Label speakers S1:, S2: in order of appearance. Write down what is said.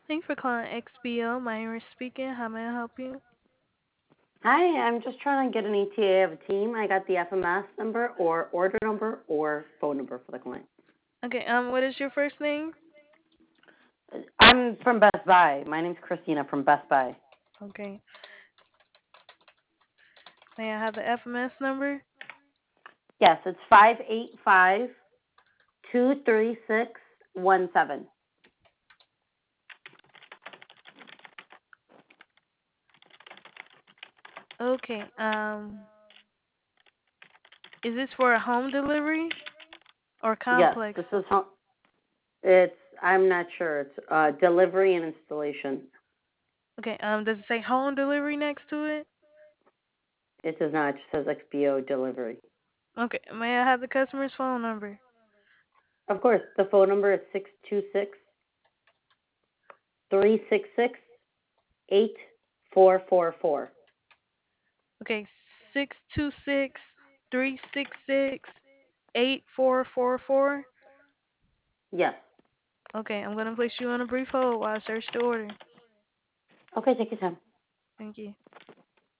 S1: Thanks for calling XBO. Myra speaking. How may I help you?
S2: Hi, I'm just trying to get an ETA of a team. I got the FMS number or order number or phone number for the client.
S1: Okay, what is your first name?
S2: I'm from Best Buy. My name's Christina from Best Buy.
S1: Okay. May I have the FMS number?
S2: Yes, it's 585-23617.
S1: Okay. Is this for a home delivery or
S2: Yes,
S1: complex?
S2: this is home. It's I'm not sure. It's delivery and installation.
S1: Okay. Does it say home delivery next to it?
S2: It does not. It just says XBO delivery.
S1: Okay. May I have the customer's phone number?
S2: Of course, the phone number is 626-366-8444.
S1: Okay. 626-366-8444.
S2: Yes.
S1: Okay. I'm gonna place you on a brief hold while I search the order.
S2: Okay, take your time.
S1: Thank you.